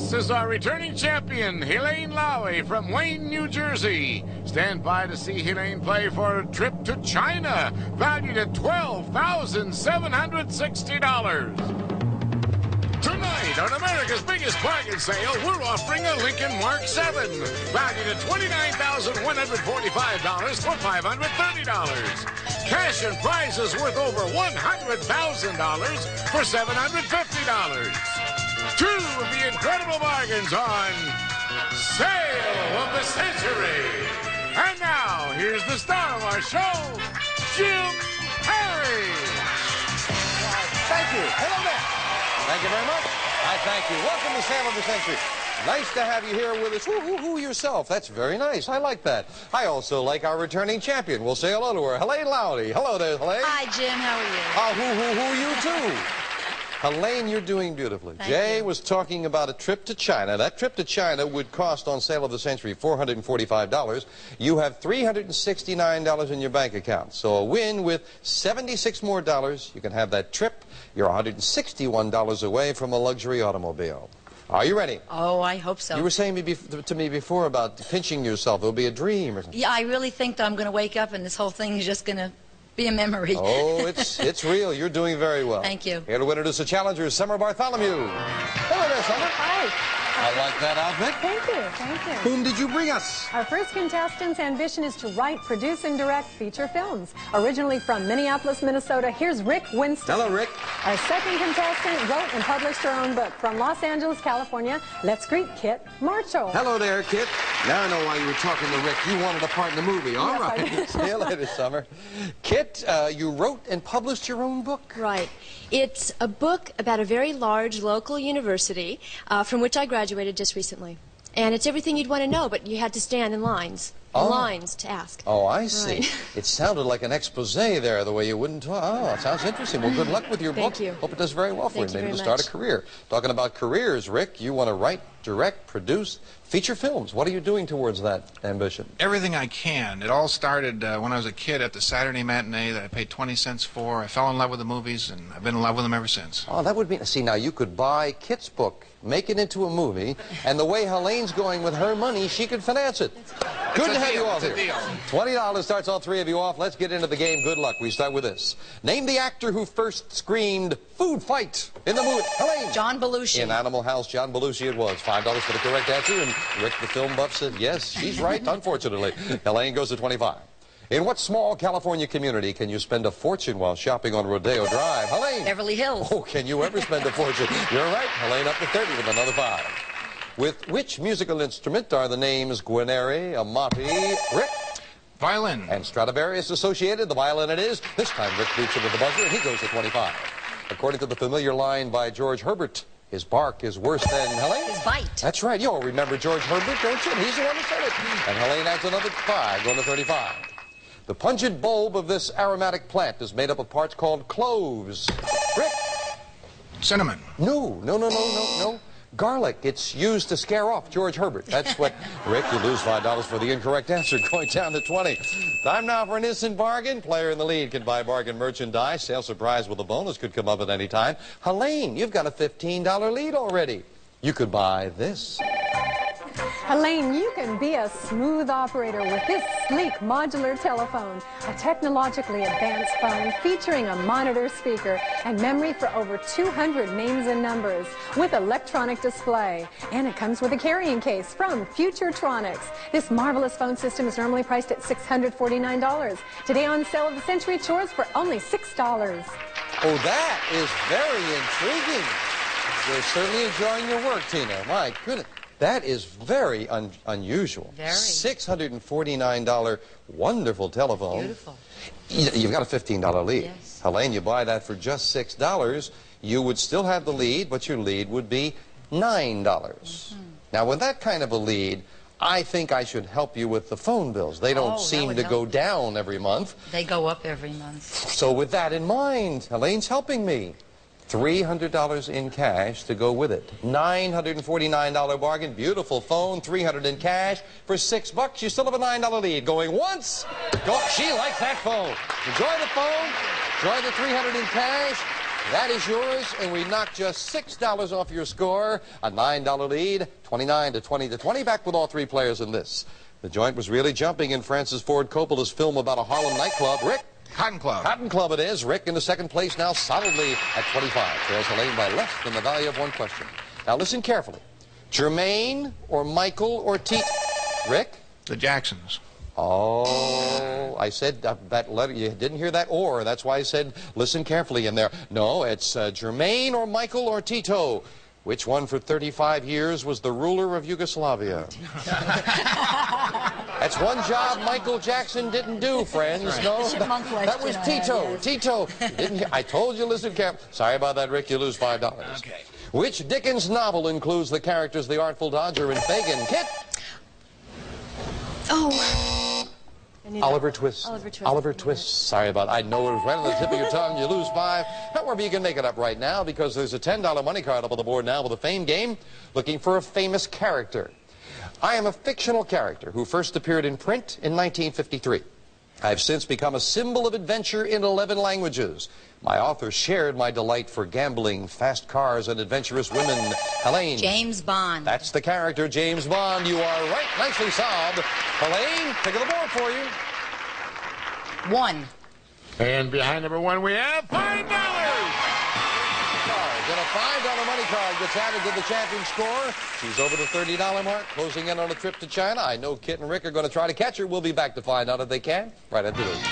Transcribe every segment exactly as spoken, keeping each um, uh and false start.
This is our returning champion, Helene Lowry from Wayne, New Jersey. Stand by to see Helene play for a trip to China, valued at twelve thousand seven hundred sixty dollars. Tonight, on America's biggest bargain sale, we're offering a Lincoln Mark seven, valued at twenty-nine thousand one hundred forty-five dollars for five hundred thirty dollars. Cash and prizes worth over one hundred thousand dollars for seven hundred fifty dollars. Two of the incredible bargains on Sale of the Century. And now, here's the star of our show, Jim Perry. Thank you. Hello there. Thank you very much. I thank you. Welcome to Sale of the Century. Nice to have you here with us. Woo, woo, woo, yourself. That's very nice. I like that. I also like our returning champion. We'll say hello to her, Helene Lowry. Hello there, Helene. Hi, Jim. How are you? Ah, who, who, who, you too. Helene, you're doing beautifully. Thank Jay you. was talking about a trip to China. That trip to China would cost on Sale of the Century four hundred forty-five dollars. You have three hundred sixty-nine dollars in your bank account. So a win with seventy-six more dollars. You can have that trip. You're one hundred sixty-one dollars away from a luxury automobile. Are you ready? Oh, I hope so. You were saying me bef to me before about pinching yourself. It'll be a dream or something. Yeah, I really think that I'm going to wake up and this whole thing is just going to be a memory. Oh, it's it's real. You're doing very well. Thank you. Here to introduce the challenger, Summer Bartholomew. Hello there, Summer. Hi. I like that outfit. Thank you. Thank you. Whom did you bring us? Our first contestant's ambition is to write, produce, and direct feature films. Originally from Minneapolis, Minnesota, here's Rick Winston. Hello, Rick. Our second contestant wrote and published her own book. From Los Angeles, California, let's greet Kit Marshall. Hello there, Kit. Now I know why you were talking to Rick. You wanted a part in the movie. All Yes, I right. did. See you later, Summer. Kit, uh, you wrote and published your own book? Right. It's a book about a very large local university uh, from which I graduated just recently. And it's everything you'd want to know, but you had to stand in lines. Oh. Lines to ask. Oh, I see. Right. It sounded like an expose there, the way you wouldn't talk. Oh, it sounds interesting. Well, good luck with your Thank book. you. Hope it does very well for Thank you. you Maybe very to start a much. career. Talking about careers, Rick, you want to write, direct, produce, feature films. What are you doing towards that ambition? Everything I can. It all started uh, when I was a kid at the Saturday matinee that I paid twenty cents for. I fell in love with the movies, and I've been in love with them ever since. Oh, that would be... See, now, you could buy Kit's book, make it into a movie, and the way Helene's going with her money, she could finance it. Good a to have deal. you all It's a here. deal. twenty dollars starts all three of you off. Let's get into the game. Good luck. We start with this. Name the actor who first screamed, "Food fight," in the movie. Helene. John Belushi. In Animal House, John Belushi it was. five dollars for the correct answer, and Rick the film buff said yes, she's right, unfortunately. Helene goes to twenty-five. In what small California community can you spend a fortune while shopping on Rodeo Drive? Helene. Beverly Hills. Oh, can you ever spend a fortune? You're right. Helene up to thirty with another five. With which musical instrument are the names Guarneri, Amati, Rick, Violin. and Stradivarius associated? The violin it is. This time Rick beats it with the buzzer, and he goes to twenty-five. According to the familiar line by George Herbert, his bark is worse than Helene. His bite. That's right. You all remember George Herbert, don't you? He's the one who said it. And Helene adds another five, going to thirty-five. The pungent bulb of this aromatic plant is made up of parts called cloves. Rick? Cinnamon. No, no, no, no, no, no. Garlic. It's used to scare off George Herbert. That's what... Rick, you lose five dollars for the incorrect answer, going down to twenty. Time now for an instant bargain. Player in the lead can buy bargain merchandise. Sale surprise with a bonus could come up at any time. Helene, you've got a fifteen dollar lead already. You could buy this. Helene, you can be a smooth operator with this sleek modular telephone, a technologically advanced phone featuring a monitor speaker and memory for over two hundred names and numbers with electronic display. And it comes with a carrying case from Futuretronics. This marvelous phone system is normally priced at six hundred forty-nine dollars. Today on Sale of the Century, it yours for only six dollars. Oh, that is very intriguing. You're certainly enjoying your work, Tina. My goodness. That is very un unusual. Very. six hundred forty-nine dollar wonderful telephone. Beautiful. Y you've got a fifteen dollar lead. Yes. Helene, you buy that for just six dollars, you would still have the lead, but your lead would be nine dollars. Mm-hmm. Now, with that kind of a lead, I think I should help you with the phone bills. They don't Oh, that seem would to go help. down every month. They go up every month. So with that in mind, Helene's helping me. three hundred dollars in cash to go with it. nine hundred forty-nine dollar bargain, beautiful phone, three hundred dollars in cash. For six bucks, you still have a nine dollar lead. Going once, go, she likes that phone. Enjoy the phone, enjoy the three hundred dollars in cash. That is yours, and we knocked just six dollars off your score. A nine dollar lead, twenty-nine to twenty to twenty. Back with all three players in this. The joint was really jumping in Francis Ford Coppola's film about a Harlem nightclub. Rick? Cotton Club. Cotton Club it is. Rick into second place now solidly at twenty-five. Trails Helene by less than the value of one question. Now listen carefully. Jermaine or Michael or T... Rick? The Jacksons. Oh, I said uh, that letter. You didn't hear that or. That's why I said listen carefully in there. No, it's uh, Jermaine or Michael or Tito. Which one for thirty-five years was the ruler of Yugoslavia? That's one job Michael Jackson didn't do, friends. No, that, that was Tito. Tito. You didn't hear, I told you, listen carefully. Sorry about that, Rick. You lose five dollars. Okay. Which Dickens novel includes the characters the Artful Dodger and Fagin? Kit? Oh. Oliver Twist. Oliver Twist. Oliver Twist. Sorry about it. I know it was right on the tip of your tongue. You lose five. However, you can make it up right now because there's a ten dollar money card up on the board now with a fame game looking for a famous character. I am a fictional character who first appeared in print in nineteen fifty-three. I've since become a symbol of adventure in eleven languages. My author shared my delight for gambling, fast cars, and adventurous women. Helene. James Bond. That's the character, James Bond. You are right. Nicely solved. Helene, pick of the board for you. One. And behind number one, we have five dollars. Then a five dollar money card gets added to the champion score. She's over the thirty dollar mark, closing in on a trip to China. I know Kit and Rick are going to try to catch her. We'll be back to find out if they can right after this.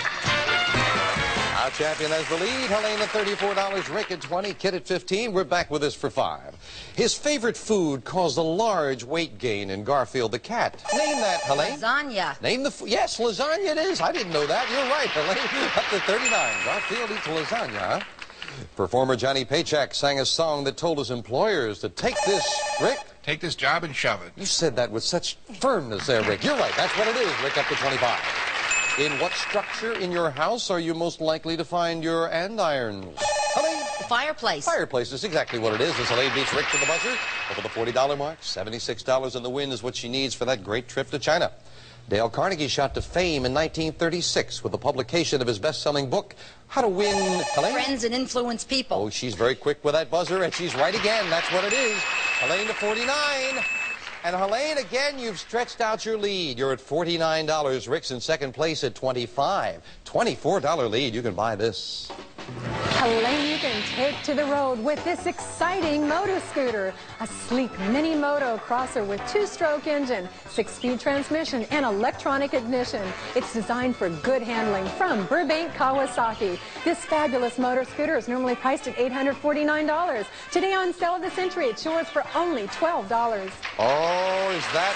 Our champion has the lead. Helene at thirty-four dollars, Rick at twenty, Kit at fifteen. We're back with this for five. His favorite food caused a large weight gain in Garfield the cat. Name that, Helene. Lasagna. Name the food. Yes, lasagna it is. I didn't know that. You're right, Helene. Up to thirty-nine. Garfield eats lasagna, huh? Performer Johnny Paycheck sang a song that told his employers to take this, Rick. Take this job and shove it. You said that with such firmness there, Rick. You're right. That's what it is, Rick, up to twenty-five. In what structure in your house are you most likely to find your andirons? Helene? The fireplace. Fireplace is exactly what it is. As Helene beats Rick to the buzzer over the forty dollar mark. seventy-six dollars in the win is what she needs for that great trip to China. Dale Carnegie shot to fame in nineteen thirty-six with the publication of his best-selling book, How to Win, Helene? Friends and Influence People. Oh, she's very quick with that buzzer, and she's right again. That's what it is. Helene to forty-nine. And Helene, again, you've stretched out your lead. You're at forty-nine dollars. Rick's in second place at twenty-five. twenty-four dollar lead. You can buy this. Helene, you can take to the road with this exciting moto scooter. A sleek mini moto crosser with two-stroke engine, six-speed transmission, and electronic ignition. It's designed for good handling from Burbank Kawasaki. This fabulous motor scooter is normally priced at eight hundred forty-nine dollars. Today on Sale of the Century, it's yours for only twelve dollars. Oh, is that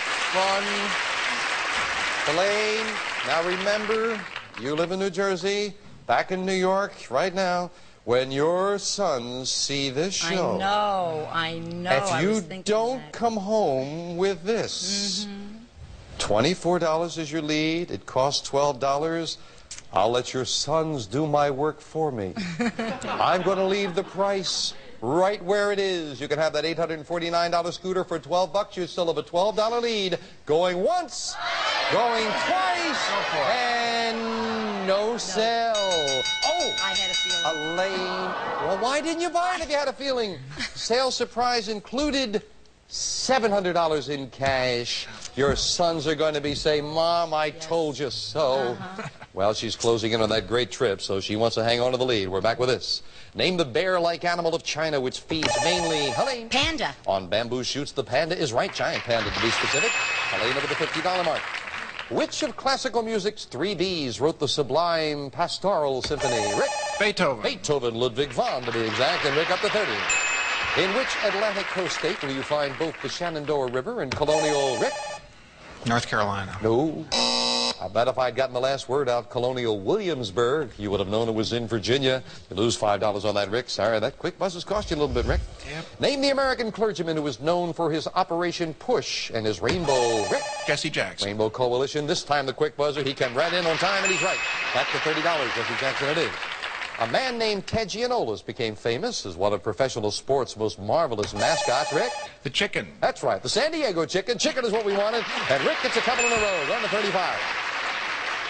fun? Helene, now remember, you live in New Jersey, back in New York right now. When your sons see this show, I know, I know. if I you was thinking don't that. come home with this, Mm-hmm. twenty-four dollars is your lead. It costs twelve dollars. I'll let your sons do my work for me. I'm going to leave the price right where it is. You can have that eight hundred forty-nine dollar scooter for twelve bucks. You still have a twelve dollar lead. Going once, going twice, and no sell. Oh, I had a feeling. Elaine. Well, why didn't you buy it if you had a feeling? Sales surprise included seven hundred dollars in cash. Your sons are going to be saying, Mom, I yes. told you so. Uh-huh. Well, she's closing in on that great trip, so she wants to hang on to the lead. We're back with this. Name the bear-like animal of China which feeds mainly, Helene. Panda. On bamboo shoots, the panda is right. Giant panda, to be specific. Helene over the fifty dollar mark. Which of classical music's three B's wrote the sublime Pastoral Symphony? Rick? Beethoven. Beethoven, Ludwig van, to be exact, and Rick up to thirty. In which Atlantic coast state will you find both the Shenandoah River and Colonial, Rick? North Carolina. No. I bet if I'd gotten the last word out, Colonial Williamsburg, you would have known it was in Virginia. You lose five dollars on that, Rick. Sorry, that quick buzz has cost you a little bit, Rick. Yep. Name the American clergyman who was known for his Operation Push and his Rainbow, Rick. Jesse Jackson. Rainbow Coalition. This time the quick buzzer. He came right in on time, and he's right. Back to thirty dollars. Jesse Jackson it is. A man named Ted Giannoulas became famous as one of professional sports' most marvelous mascots, Rick. The chicken. That's right. The San Diego chicken. Chicken is what we wanted. And Rick gets a couple in a row. Going to thirty-five.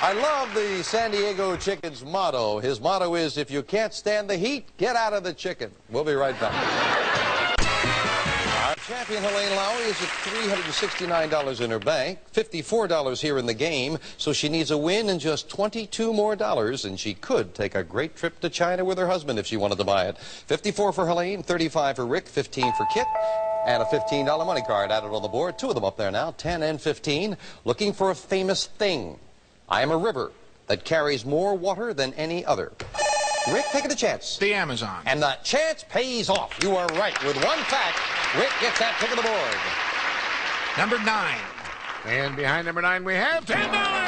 I love the San Diego Chicken's motto. His motto is, if you can't stand the heat, get out of the chicken. We'll be right back. Our champion, Helene Lowy, is at three hundred sixty-nine dollars in her bank, fifty-four dollars here in the game, so she needs a win and just twenty-two more dollars, and she could take a great trip to China with her husband if she wanted to buy it. fifty-four for Helene, thirty-five for Rick, fifteen for Kit, and a fifteen dollar money card added on the board. Two of them up there now, ten and fifteen. Looking for a famous thing. I am a river that carries more water than any other. Rick, take a chance. The Amazon. And the chance pays off. You are right. With one fact, Rick gets that pick of the board. Number nine. And behind number nine, we have ten dollars.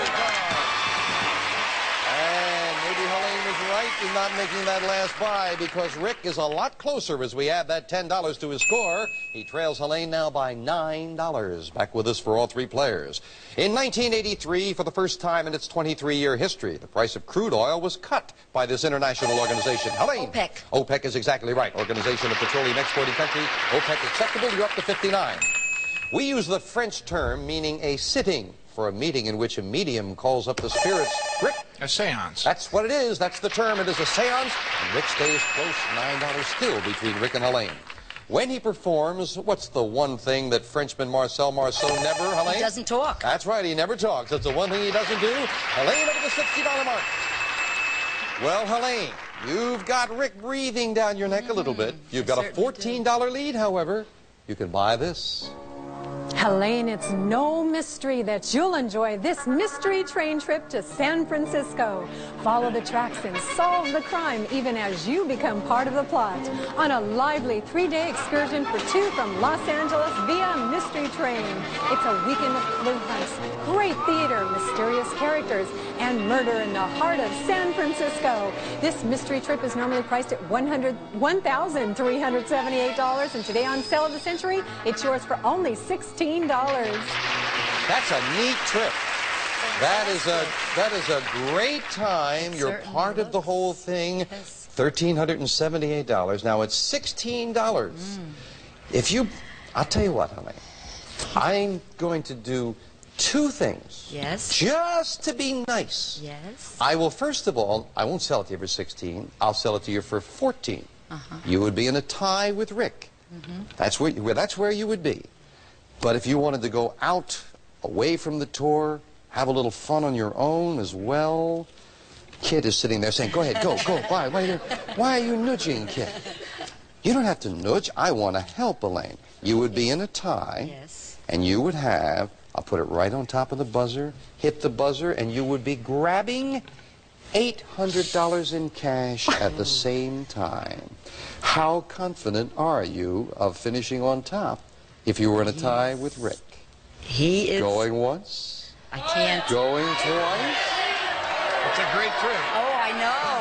And maybe Helene was right in not making that last buy, because Rick is a lot closer as we add that ten dollars to his score. He trails Helene now by nine dollars. Back with us for all three players. In nineteen eighty-three, for the first time in its twenty-three year history, the price of crude oil was cut by this international organization. Helene. OPEC. OPEC is exactly right. Organization of Petroleum Exporting Countries. OPEC acceptable. You're up to fifty-nine. We use the French term meaning a sitting for a meeting in which a medium calls up the spirits. Rick? A seance. That's what it is. That's the term. It is a seance. And Rick stays close. nine dollars still between Rick and Helene. When he performs, what's the one thing that Frenchman Marcel Marceau never, Helene? He doesn't talk. That's right. He never talks. That's the one thing he doesn't do. Helene, over the sixty dollar mark. Well, Helene, you've got Rick breathing down your neck a little bit. You've got a fourteen dollar lead, however. You can buy this. Helene, it's no mystery that you'll enjoy this mystery train trip to San Francisco. Follow the tracks and solve the crime even as you become part of the plot on a lively three-day excursion for two from Los Angeles via Mystery Train. It's a weekend of clue hunts, great theater, mysterious characters, and murder in the heart of San Francisco. This mystery trip is normally priced at one thousand three hundred seventy-eight dollars, and today on Sale of the Century, it's yours for only sixteen dollars. That's a neat trip. That is a that is a great time. You're part of the whole thing. one thousand three hundred seventy-eight dollars. Now it's sixteen dollars. Mm. If you, I'll tell you what, honey. I'm going to do two things. Yes. Just to be nice. Yes. I will, first of all, I won't sell it to you for sixteen. I'll sell it to you for fourteen. Uh-huh. You would be in a tie with Rick. Mm-hmm. That's where you, that's where you would be. But if you wanted to go out, away from the tour, have a little fun on your own as well, Kit is sitting there saying, go ahead, go, go, why, why, are you, why are you nudging, Kit? You don't have to nudge. I want to help Elaine. You would be in a tie, Yes. and you would have, I'll put it right on top of the buzzer, hit the buzzer, and you would be grabbing eight hundred dollars in cash at the same time. How confident are you of finishing on top if you were in a tie with Rick? He is. Going once? I can't. Going twice? It's a great trip. Oh, I know.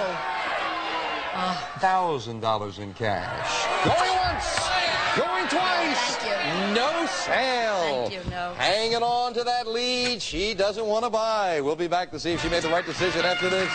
one thousand dollars in cash. Going once! Going twice! Thank you. No sale! Thank you, no. Hanging on to that lead. She doesn't want to buy. We'll be back to see if she made the right decision after this.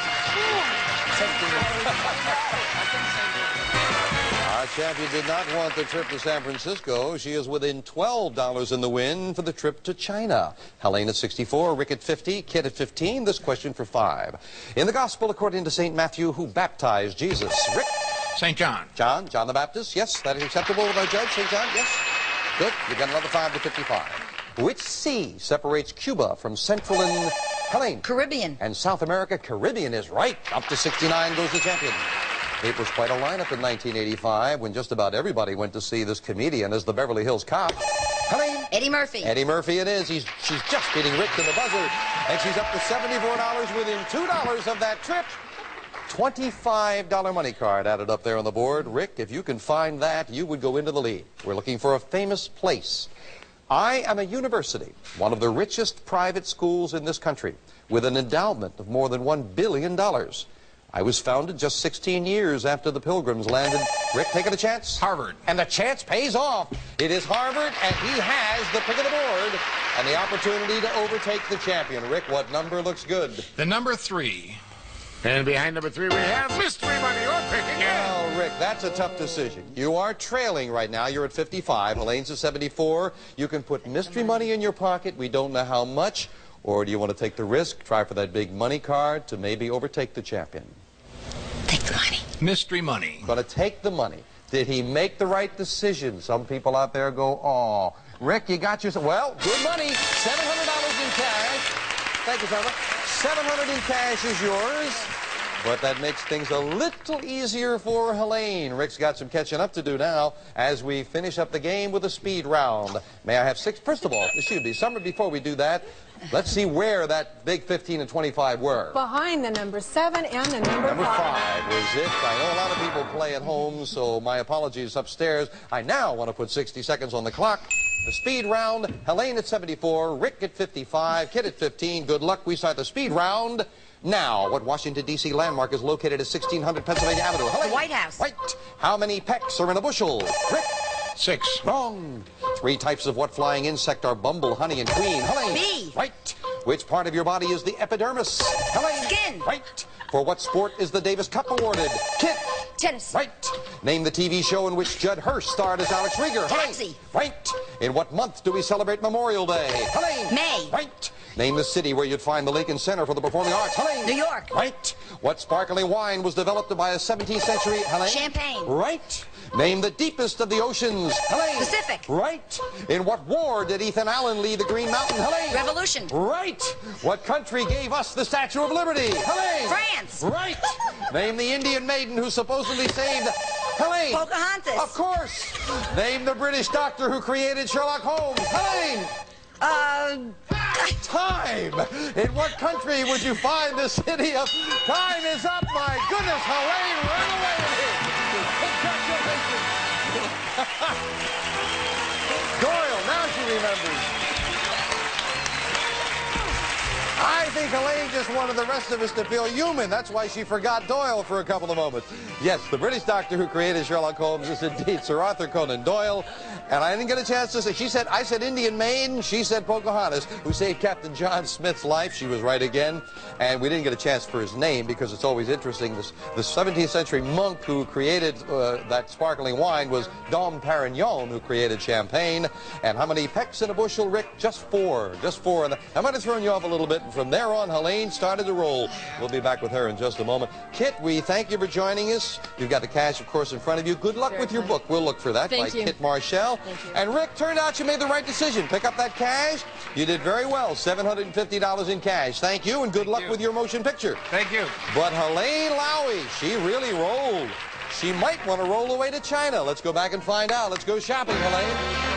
Our champion did not want the trip to San Francisco. She is within twelve dollars in the win for the trip to China. Helene at sixty-four, Rick at fifty, Kit at fifteen. This question for five. In the Gospel according to Saint Matthew, who baptized Jesus? Rick? Saint John. John, John the Baptist, yes, that is acceptable with our judge, Saint John, yes. Good, you got another five to fifty-five. Which sea separates Cuba from Central and Helene? Caribbean. And South America? Caribbean is right. Up to sixty-nine goes the champion. It was quite a lineup in nineteen eighty-five when just about everybody went to see this comedian as the Beverly Hills Cop. Helene? Eddie Murphy. Eddie Murphy it is. He's, she's just beating Rick to the buzzer. And she's up to seventy-four dollars within two dollars of that trip. twenty-five dollar money card added up there on the board. Rick, if you can find that, you would go into the lead. We're looking for a famous place. I am a university, one of the richest private schools in this country, with an endowment of more than one billion dollars. I was founded just sixteen years after the Pilgrims landed. Rick, taking a chance? Harvard. And the chance pays off. It is Harvard, and he has the pick of the board and the opportunity to overtake the champion. Rick, what number looks good? The number three. And behind number three, we have Mystery Money. Your pick again. Well, Rick, that's a tough decision. You are trailing right now. You're at fifty-five. Elaine's at seventy-four. You can put mystery money in your pocket. We don't know how much. Or do you want to take the risk, try for that big money card to maybe overtake the champion? Take the money. Mystery money. Going to take the money. Did he make the right decision? Some people out there go, oh, Rick, you got yourself. Well, good money. seven hundred dollars in cash. Thank you, Sandra. seven hundred dollars in cash is yours. But that makes things a little easier for Helene. Rick's got some catching up to do now as we finish up the game with a speed round. May I have six? First of all, excuse me, Summer, before we do that, let's see where that big fifteen and twenty-five were. Behind the number seven and the number, Number five. five was it. I know a lot of people play at home, so my apologies upstairs. I now want to put sixty seconds on the clock. The speed round, Helene at seventy-four, Rick at fifty-five, Kit at fifteen. Good luck. We start the speed round now. What Washington, D C landmark is located at sixteen hundred Pennsylvania Avenue? Helene. The White House. Right. How many pecks are in a bushel? Rick. Six. Wrong. Three types of what flying insect are bumble, honey, and queen? Helene. Bee. Right. Which part of your body is the epidermis? Helene. Skin. Right. For what sport is the Davis Cup awarded? Kit. Tennis. Right. Name the T V show in which Judd Hirsch starred as Alex Rieger. Taxi. Helene. Right. In what month do we celebrate Memorial Day? Helene. May. Right. Name the city where you'd find the Lincoln Center for the Performing Arts. Helene. New York. Right. What sparkling wine was developed by a seventeenth century? Helene. Champagne. Right. Name the deepest of the oceans. Helene. Pacific. Right. In what war did Ethan Allen lead the Green Mountain? Helene. Revolution. Right. What country gave us the Statue of Liberty? Helene. France. Right. Name the Indian maiden who supposedly saved Helene. Pocahontas. Of course. Name the British doctor who created Sherlock Holmes. Helene. Uh, Time. In what country would you find the city of... Time is up. My goodness, Helene, run away with it. Congratulations. Doyle, now she remembers. I think Helene just wanted the rest of us to feel human. That's why she forgot Doyle for a couple of moments. Yes, the British doctor who created Sherlock Holmes is indeed Sir Arthur Conan Doyle. And I didn't get a chance to say, she said, I said Indian maiden, she said Pocahontas, who saved Captain John Smith's life. She was right again. And we didn't get a chance for his name because it's always interesting. This, the seventeenth century monk who created uh, that sparkling wine was Dom Perignon, who created champagne. And how many pecks in a bushel, Rick? Just four. Just four. And I might have thrown you off a little bit. And from there on, Helene started to roll. We'll be back with her in just a moment. Kit, we thank you for joining us. You've got the cash, of course, in front of you. Good luck with your book. We'll look for that Thank by you. Kit Marshall. Thank you. And Rick, turned out you made the right decision. Pick up that cash. You did very well. seven hundred fifty dollars in cash. Thank you, and good luck you. with your motion picture. Thank you. But Helene Lowy, she really rolled. She might want to roll away to China. Let's go back and find out. Let's go shopping, Helene.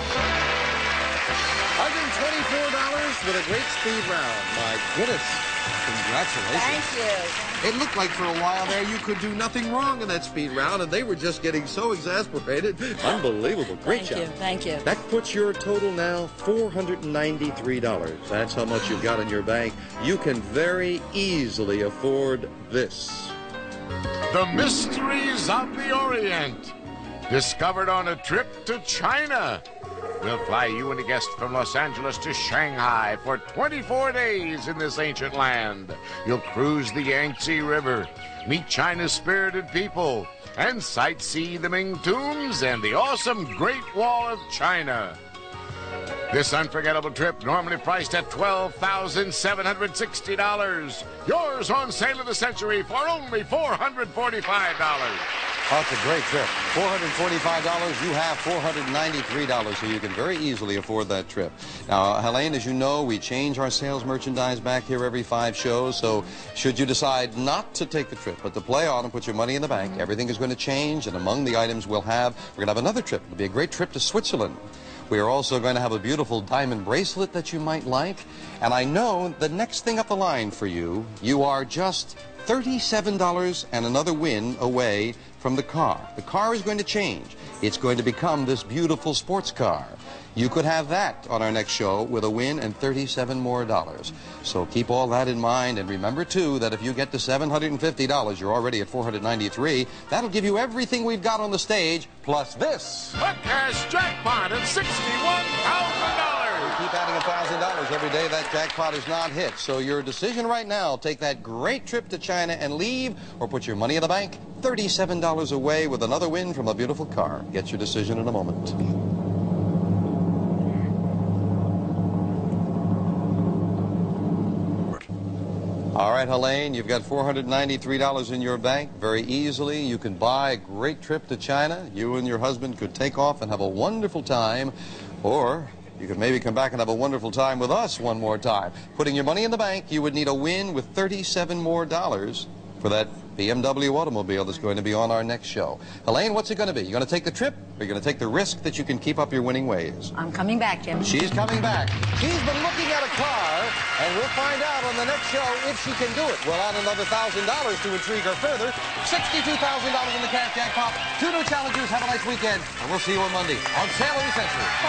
one hundred twenty-four dollars with a great speed round. My goodness. Congratulations. thank you. It looked like for a while there you could do nothing wrong in that speed round, and they were just getting so exasperated. Unbelievable. Great Thank job. you. Thank you. That puts your total now four hundred ninety-three dollars. That's how much you've got in your bank. You can very easily afford this. The Mysteries of the Orient, discovered on a trip to China. We'll fly you and a guest from Los Angeles to Shanghai for twenty-four days in this ancient land. You'll cruise the Yangtze River, meet China's spirited people, and sightsee the Ming Tombs and the awesome Great Wall of China. This unforgettable trip, normally priced at twelve thousand seven hundred sixty dollars. Yours on sale of the century for only four hundred forty-five dollars. Oh, it's a great trip. four hundred forty-five dollars, you have four hundred ninety-three dollars, so you can very easily afford that trip. Now, Helene, as you know, we change our sales merchandise back here every five shows, so should you decide not to take the trip, but to play on and put your money in the bank, everything is going to change, and among the items we'll have, we're going to have another trip. It'll be a great trip to Switzerland. We are also going to have a beautiful diamond bracelet that you might like, and I know the next thing up the line for you, you are just thirty-seven dollars and another win away from the car. The car is going to change. It's going to become this beautiful sports car. You could have that on our next show with a win and thirty-seven more dollars. So keep all that in mind, and remember too that if you get to seven hundred fifty dollars, you're already at four hundred ninety-three dollars. That'll give you everything we've got on the stage, plus this. A cash jackpot of sixty-one thousand dollars. Keep adding one thousand dollars every day that jackpot is not hit. So your decision right now, take that great trip to China and leave, or put your money in the bank, thirty-seven dollars away with another win from a beautiful car. Get your decision in a moment. All right, Helene, you've got four hundred ninety-three dollars in your bank. Very easily, you can buy a great trip to China. You and your husband could take off and have a wonderful time. Or you could maybe come back and have a wonderful time with us one more time. Putting your money in the bank, you would need a win with thirty-seven more dollars for that B M W automobile that's going to be on our next show. Helene, what's it going to be? You going to take the trip, or are you going to take the risk that you can keep up your winning ways? I'm coming back, Jim. She's coming back. She's been looking at a car, and we'll find out on the next show if she can do it. We'll add another one thousand dollars to intrigue her further. sixty-two thousand dollars in the cash jackpot. Two new challengers. Have a nice weekend, and we'll see you on Monday on Sailor Century.